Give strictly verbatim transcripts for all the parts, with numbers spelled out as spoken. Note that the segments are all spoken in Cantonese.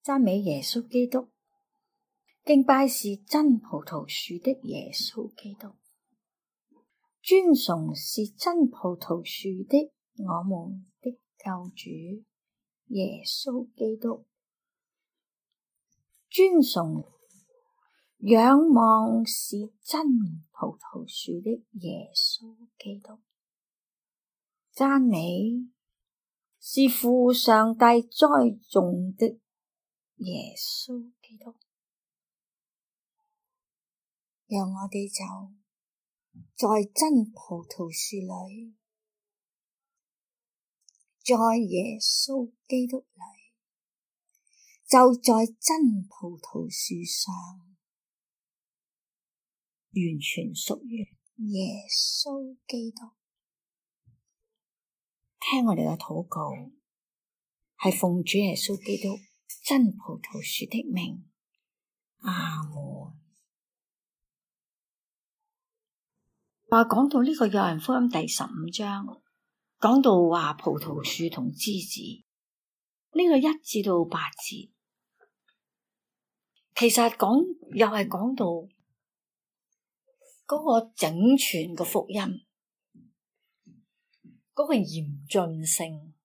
讚美耶穌基督，敬拜是真葡萄樹的耶穌基督，尊崇是真葡萄樹的我們的救主耶穌基督，尊崇仰望是真葡萄樹的耶穌基督，讚美是父上帝栽種的耶穌基督。讓我哋就在真葡萄樹裏，在耶穌基督裏，就在真葡萄樹上，完全屬於耶穌基督。聽我哋嘅禱告，係奉主耶穌基督真葡萄樹的名，阿門。話講到呢個約翰福音第十五章，講到話葡萄樹同枝子，呢個一至到八節，其實講又係講到嗰個整全嘅福音，嗰個嚴峻性。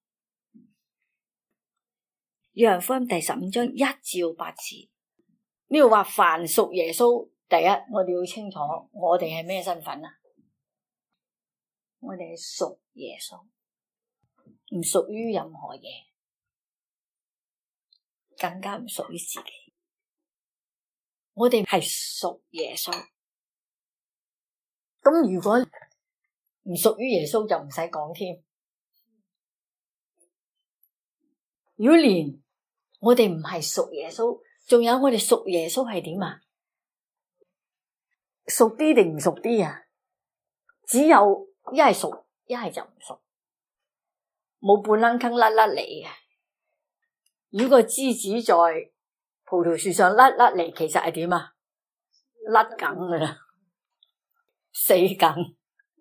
約翰福音第十五章一至到八節，呢度話凡屬耶穌，第一我哋要清楚，我哋係咩身份啊？我哋係屬耶穌，唔屬於任何嘢，更加唔屬於自己。我哋係屬耶穌。咁如果唔屬於耶穌，就唔使講添。如果連我哋唔係屬耶穌，仲有我哋屬耶穌係點啊？屬啲定唔屬啲啊？只有一係熟，一係就唔熟，冇半楞坑甩甩嚟嘅。如果枝子在葡萄樹上甩甩嚟，其實係點啊？甩梗噶啦，死梗。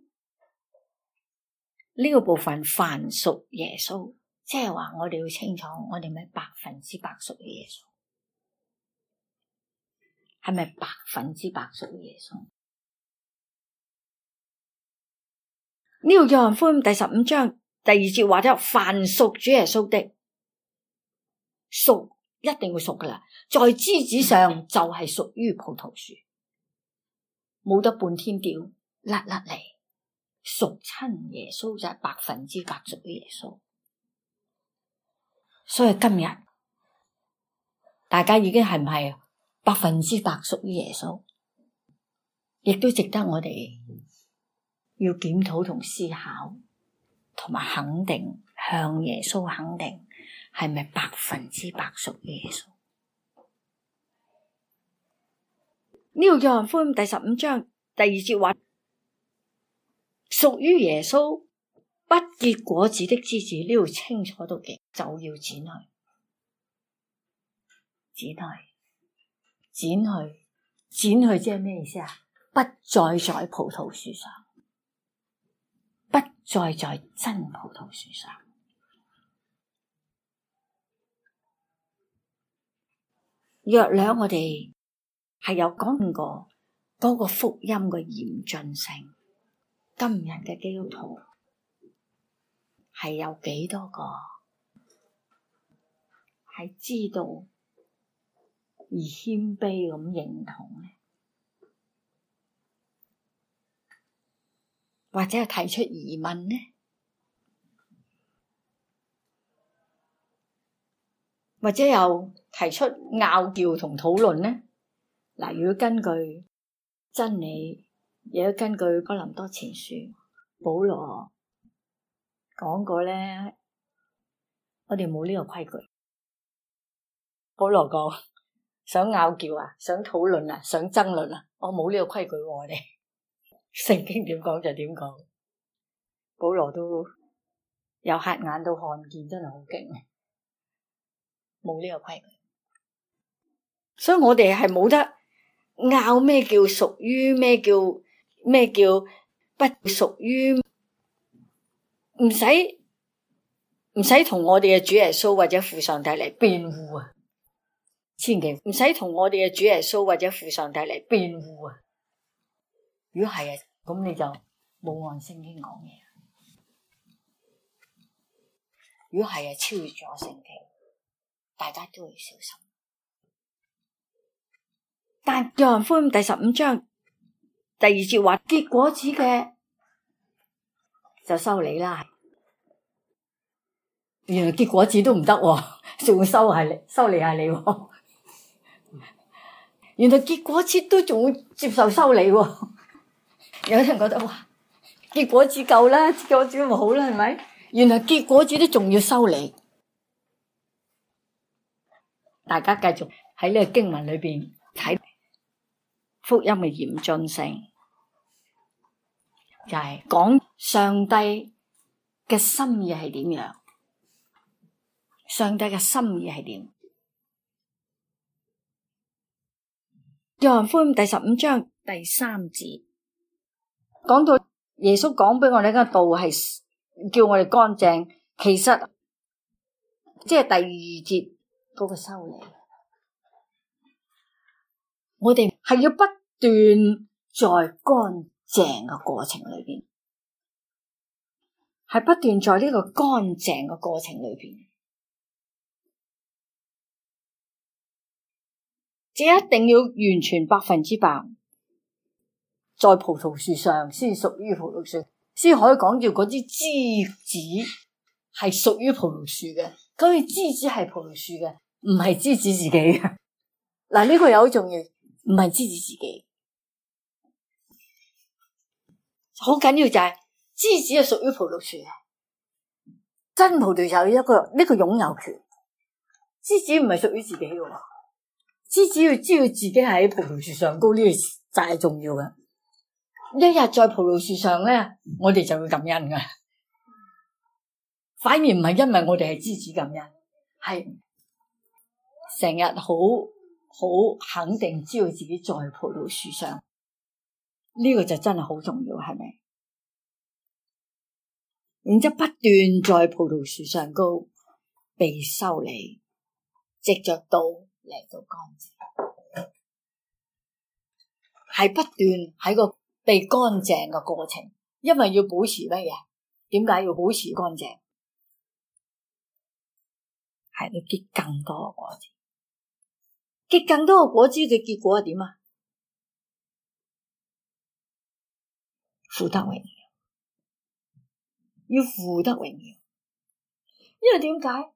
呢個部分凡屬耶穌，即係話我哋要清楚，我哋咪百分之百屬於耶穌，係咪百分之百屬於耶穌？呢個約翰福音第十五章第二節話咗，凡屬主耶穌的，屬一定會屬噶啦，在枝子上就係屬於葡萄樹，冇得半天吊甩甩嚟，屬親耶穌就係百分之百屬於耶穌。所以今日大家已經係唔係百分之百屬於耶穌，亦都值得我哋要檢討同思考，同埋肯定，向耶穌肯定係咪百分之百屬於耶穌。呢個約翰福音第十五章第二節話，屬於耶穌不結果子的枝子，呢度清楚到極，就要剪去，剪去，剪去，剪去，即係咩意思啊？不再在葡萄樹上，不再在真葡萄樹上。約略我哋係有講過嗰個福音嘅嚴峻性，今日嘅基督徒係有幾多個係知道而謙卑咁認同呢？或者係提出疑問呢？或者又提出拗撬同討論呢？嗱，如果根據真理，亦都根據哥林多前書，保羅講過咧，我哋冇呢個規矩。保羅講想拗撬啊，想討論啊，想爭論啊，我冇呢個規矩喎，我哋聖經點講就點講。保羅都有黑眼都看見，真係好勁啊！冇呢個規矩，所以我哋係冇得拗咩叫屬於，咩叫咩叫不屬於，唔使唔使同我哋嘅主耶穌或者父上帝嚟辯護啊！ 千祈唔使同我哋嘅主耶穌或者父上帝嚟辯護啊！如果係啊，咁你就冇按聖經講嘢。如果係啊，超越咗聖經，大家都要小心。但約翰福音第十五章第二節話，結果子嘅就收你啦。原來結果子都唔得，仲收係你，收你係你。原來結果子都仲會接受收你。有人覺得哇，結果子夠啦，結果子咪好啦，係咪？原來結果子都仲要收你。大家繼續喺呢個經文裏邊睇福音嘅嚴峻性，就係講上帝嘅心意係點樣，上帝嘅心意係點。約翰福音第十五章第三節講到耶穌講俾我哋嘅道係叫我哋乾淨，其實即係第二節嗰個修理，我哋係要不斷在乾淨嘅過程裏邊，係不斷在呢個乾淨嘅過程裏邊，即一定要完全百分之百，在葡萄樹上先屬於葡萄樹，先可以講叫嗰啲枝子係屬於葡萄樹嘅。咁佢枝子係葡萄樹嘅，唔係枝子自己嘅。嗱，呢個又好重要，唔係枝子自己。好緊要就係枝子係屬於葡萄樹嘅，真葡萄有一個呢個擁有權。枝子唔係屬於自己嘅，枝子要知道自己喺葡萄樹上高，呢個就係重要嘅。一日在葡萄樹上咧，我哋就會感恩噶。反而唔係因為我哋係枝子感恩，係成日好好肯定知道自己在葡萄樹上，呢個就真係好重要，係咪？然之後不斷在葡萄樹上高被修理，藉着道嚟到乾淨，係不斷喺個被乾淨嘅過程，因為要保持乜嘢？點解要保持乾淨？係要結更多嘅果子，結更多嘅果子嘅結果係點啊？父得榮耀，要父得榮耀，因為點解？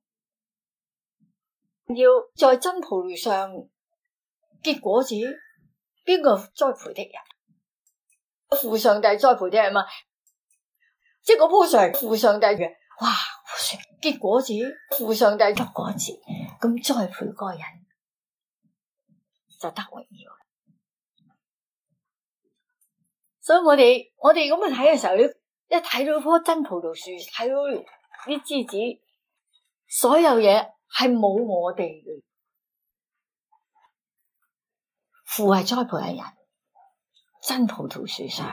要在真葡萄上結果子，邊個栽培的人？父上帝栽培的人嘛，即係嗰棵樹係父上帝嘅，哇！結果子，父上帝結果子，咁栽培嗰個人就得榮耀。所以我哋我哋咁去睇嘅時候，一睇到棵真葡萄樹，睇到啲枝子，所有嘢係冇我哋嘅，父係栽培嘅人，真葡萄樹上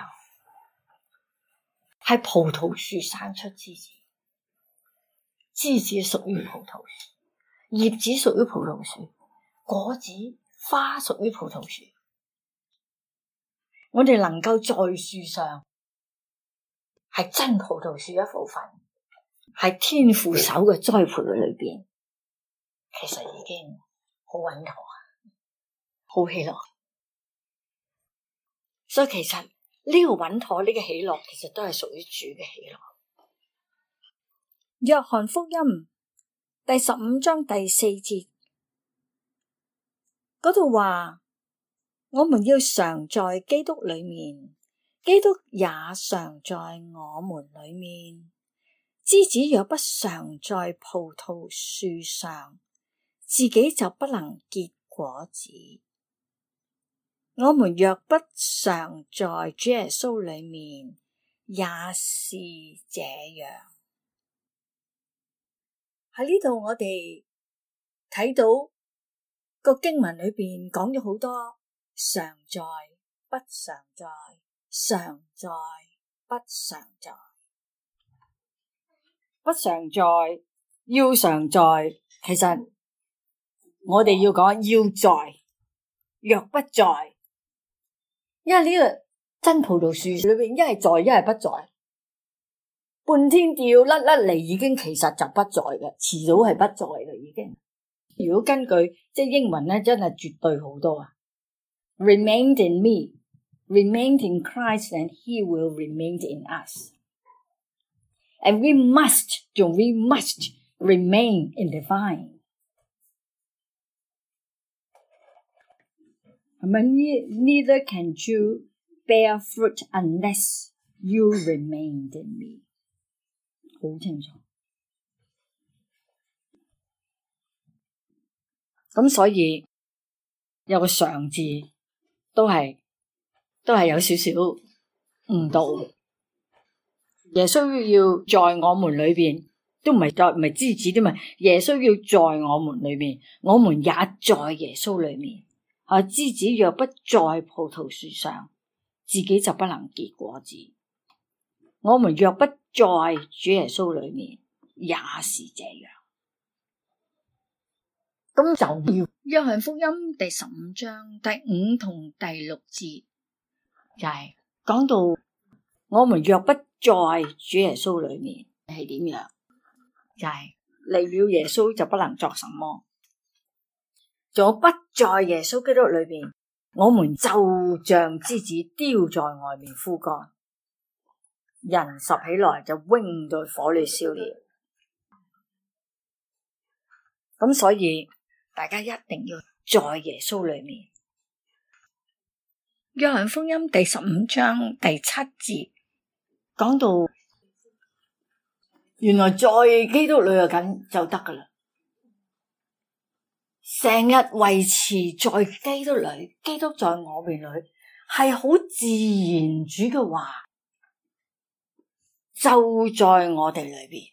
係葡萄樹生出枝子，枝子屬於葡萄樹，葉子屬於葡萄樹，果子花屬於葡萄樹。我哋能夠在樹上係真葡萄樹一部分，係天父手嘅栽培嘅裏邊，其實已經好穩妥啊，好喜樂。所以其實呢個穩妥，呢個喜樂，其實都係屬於主嘅喜樂。 約翰福音第十五章第四節嗰度話，我們要常在基督裏面，基督也常在我們裏面。枝子若不常在葡萄樹上，自己就不能結果子。我們若不常在主耶穌裏面，也是這樣。喺呢度我哋睇到個經文裏邊講咗好多常在、不常在、常在、不常在、 不常在，要常在。其實我哋要講要在，若不在，因為呢個真葡萄樹裏邊一係在，一係不在，半天吊甩甩嚟，已經其實就不在嘅，遲早係不在嘅已經。如果根據即係英文咧，真係絕對好多啊。Remain in me, remain in Christ, and He will remain in us. And we must, we must remain in the vine. 係咪？ Neither can you bear fruit unless you remain in me. 好清楚。咁所以有個常字都係都係有少少誤導。耶穌要在我們裏邊，都唔係在唔係枝子啲嘛。耶穌要在我們裏面，我們也在耶穌裏面。啊，枝子若不在葡萄樹上，自己就不能結果子。我們若不在主耶穌裏面，也是這樣。咁就要約翰福音第十五章第五同第六節， 就係講到我們若不在主耶穌裏面係點樣，就係離了耶穌就不能作什麼。仲有不在耶穌基督裏邊，我們就像枝子丟在外面枯乾，人拾起來就扔到火裏燒了。咁所以大家一定要在耶穌裏面。 約翰福音第十五章第七節講到，原來在基督裏就緊就得噶啦。成日維持在基督裏，基督在我們裏，係好自然。主嘅話就在我哋裏邊。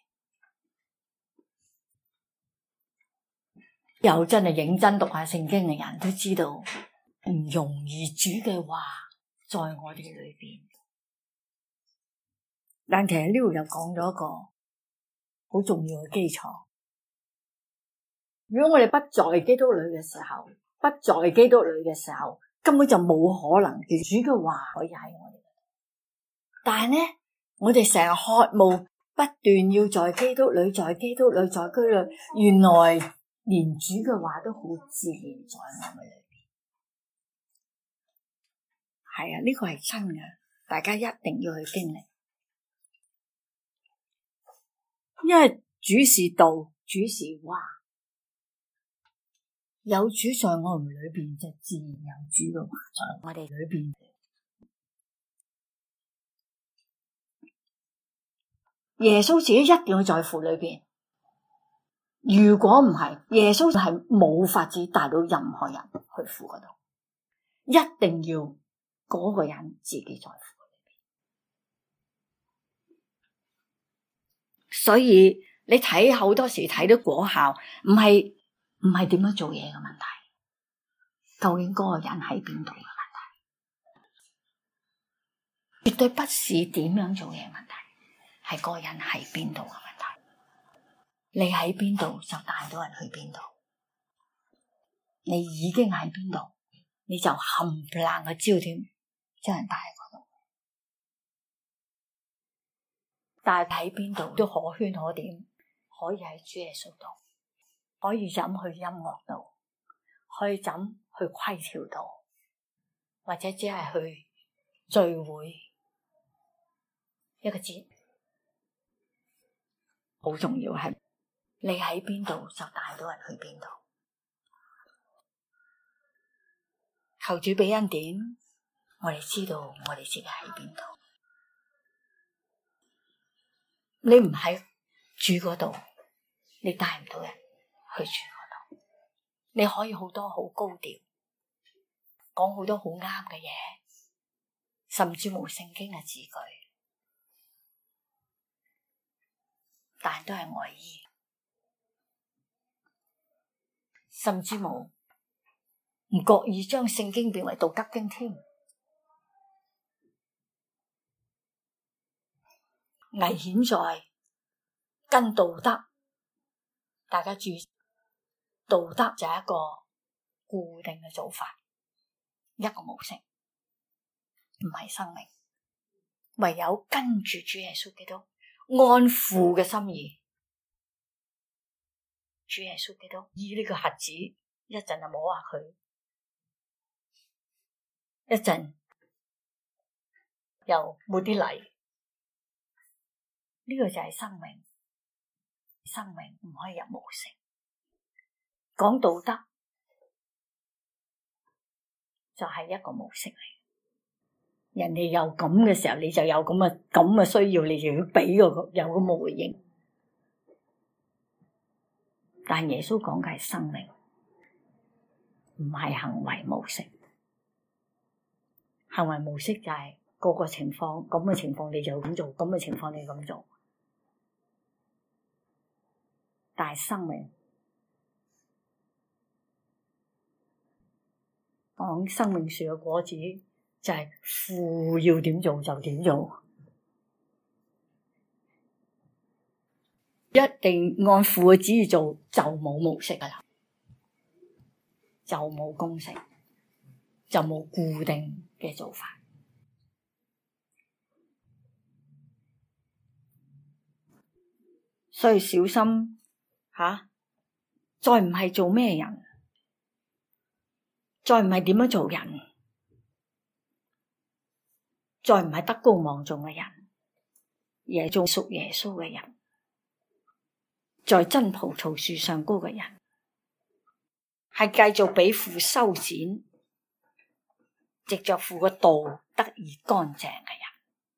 有真係認真讀下聖經嘅人都知道，唔容易。主嘅話在我哋裏邊，但其實呢度又講咗一個好重要嘅基礎。如果我哋不在基督裏嘅時候，不在基督裏嘅時候，根本就冇可能叫主嘅話可以喺我哋。但係呢，我哋成日渴慕不斷要在基督裏，在基督裏，在基督裏，原來連主嘅話都好自然在我哋裏邊。係啊，呢個係真嘅，大家一定要去經歷，因為主是道，主是話。有主在我們裏邊，就自然有主嘅話在我哋裏邊。耶穌自己一定要在乎裏邊。如果唔係，耶穌係冇法子帶到任何人去父嗰度。一定要嗰個人自己在父裏邊。所以你睇好多時睇到果效，唔係。唔係點樣做嘢嘅問題，究竟嗰個人喺邊度嘅問題，絕對不是點樣做嘢嘅問題，係嗰個人喺邊度嘅問題。你喺邊度就帶到人去邊度，你已經喺邊度，你就冚唪唥嘅焦點將人帶喺嗰度。但係喺邊度都可圈可點，可以喺主耶穌度。可以怎去音樂度，可以怎去規條度，或者只係去聚會一個節，好重要係你喺邊度就帶到人去邊度。求主俾恩典，我哋知道我哋自己喺邊度。你唔喺主嗰度，你帶唔到人去住嗰度。你可以好多好高調，講好多好啱嘅嘢，甚至無聖經嘅字句，但都係外衣，甚至無唔覺意將聖經變為道德經添。危險在跟道德，大家注意。 道德就係一個固定嘅做法，一個模式，唔係生命。唯有跟住主耶穌基督，按父嘅心意，主耶穌基督以呢個瞎子，一陣就摸下佢，一陣又抹啲泥，呢個就係生命。生命唔可以入模式。講道德就係一個模式嚟，人哋有咁嘅時候，你就有咁嘅咁嘅需要，你就要俾個有咁嘅回應。但耶穌講嘅係生命，唔係行為模式。行為模式就係個個情況，咁嘅情況你就咁做，咁嘅情況你咁做。但係生命，講生命樹嘅果子就係父要點做就點做，一定按父嘅旨意做，就冇模式噶啦，就冇公式，就冇固定嘅做法。所以小心吓，再唔係做咩人，再唔係點樣做人，再唔係德高望重嘅人，而係做屬耶穌嘅人，在真葡萄樹上高嘅人，係繼續俾父修剪，藉着父嘅道得以乾淨嘅人，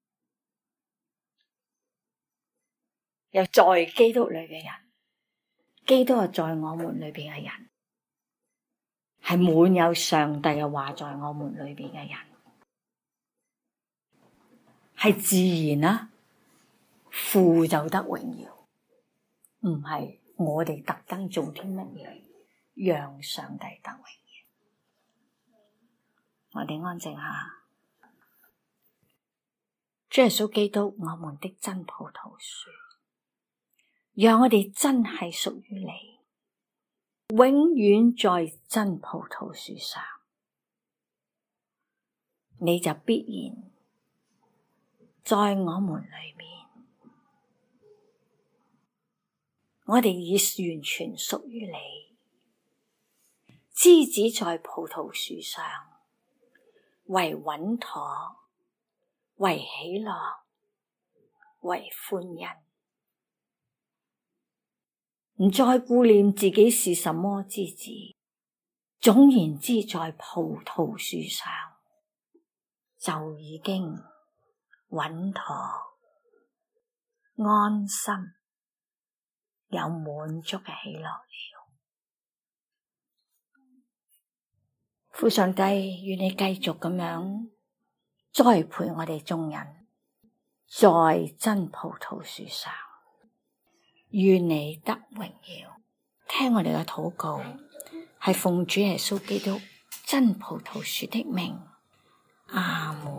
又在基督裏嘅人，基督係在我們裏邊嘅人，係滿有上帝嘅話在我們裏邊嘅人，係自然啦，父就得榮耀，唔係我哋特登做啲乜嘢讓上帝得榮耀。我哋安靜下。主耶穌基督，我們的真葡萄樹，讓我哋真係屬於你，永遠在真葡萄樹上，你就必然在我們裏面，我哋已完全屬於你。枝子在葡萄樹上，為穩妥，為喜樂，為歡欣，唔再顧念自己是什麼枝子，總言之，在葡萄樹上就已經穩妥、安心、有滿足嘅喜樂了。父上帝，願你繼續咁樣栽培我哋眾人，在真葡萄樹上，願你得榮耀。聽我哋嘅禱告，係奉主耶穌基督真葡萄樹的名，阿門。